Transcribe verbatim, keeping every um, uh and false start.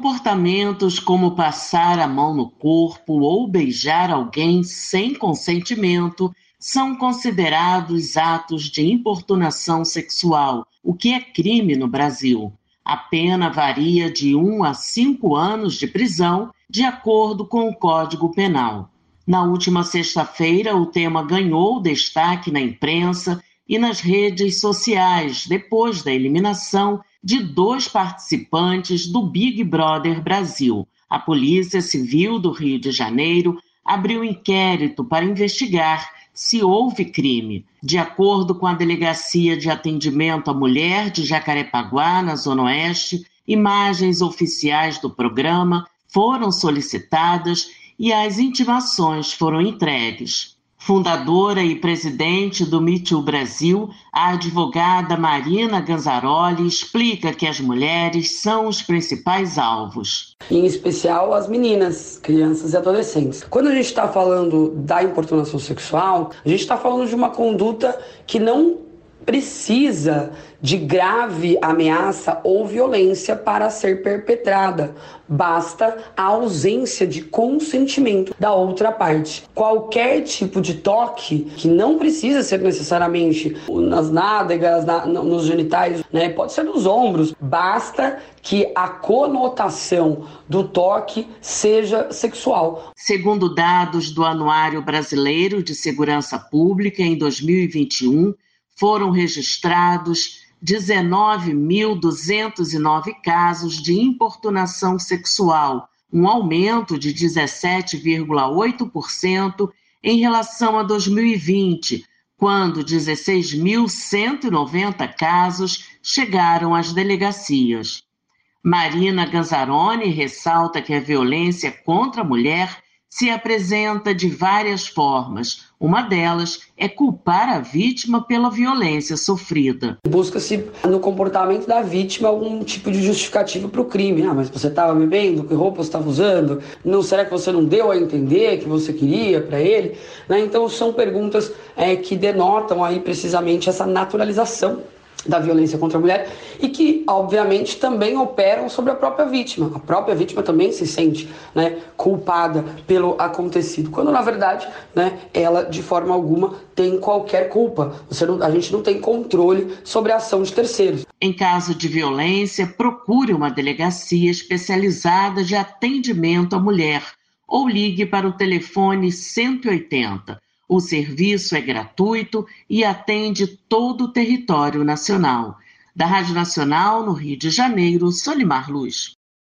Comportamentos como passar a mão no corpo ou beijar alguém sem consentimento são considerados atos de importunação sexual, o que é crime no Brasil. A pena varia de um a cinco anos de prisão, de acordo com o Código Penal. Na última sexta-feira, o tema ganhou destaque na imprensa e nas redes sociais, depois da eliminação de dois participantes do Big Brother Brasil. A Polícia Civil do Rio de Janeiro abriu inquérito para investigar se houve crime. De acordo com a Delegacia de Atendimento à Mulher de Jacarepaguá, na Zona Oeste, imagens oficiais do programa foram solicitadas e as intimações foram entregues. Fundadora e presidente do Me Too Brasil, a advogada Marina Ganzaroli explica que as mulheres são os principais alvos. Em especial as meninas, crianças e adolescentes. Quando a gente está falando da importunação sexual, a gente está falando de uma conduta que não precisa de grave ameaça ou violência para ser perpetrada. Basta a ausência de consentimento da outra parte. Qualquer tipo de toque, que não precisa ser necessariamente nas nádegas, na, nos genitais, né? Pode ser nos ombros. Basta que a conotação do toque seja sexual. Segundo dados do Anuário Brasileiro de Segurança Pública, em dois mil e vinte e um, foram registrados dezenove mil duzentos e nove casos de importunação sexual, um aumento de dezessete vírgula oito por cento em relação a dois mil e vinte, quando dezesseis mil cento e noventa casos chegaram às delegacias. Marina Ganzaroli ressalta que a violência contra a mulher se apresenta de várias formas. Uma delas é culpar a vítima pela violência sofrida. Busca-se no comportamento da vítima algum tipo de justificativa para o crime. Ah, mas você estava bebendo? Que roupa você estava usando? Não, será que você não deu a entender que você queria para ele? Né? Então são perguntas é, que denotam aí precisamente essa naturalização da violência contra a mulher e que, obviamente, também operam sobre a própria vítima. A própria vítima também se sente, né, culpada pelo acontecido, quando, na verdade, né, ela, de forma alguma, tem qualquer culpa. Você não, a gente não tem controle sobre a ação de terceiros. Em caso de violência, procure uma delegacia especializada de atendimento à mulher ou ligue para o telefone cento e oitenta. O serviço é gratuito e atende todo o território nacional. Da Rádio Nacional, no Rio de Janeiro, Solimar Luz.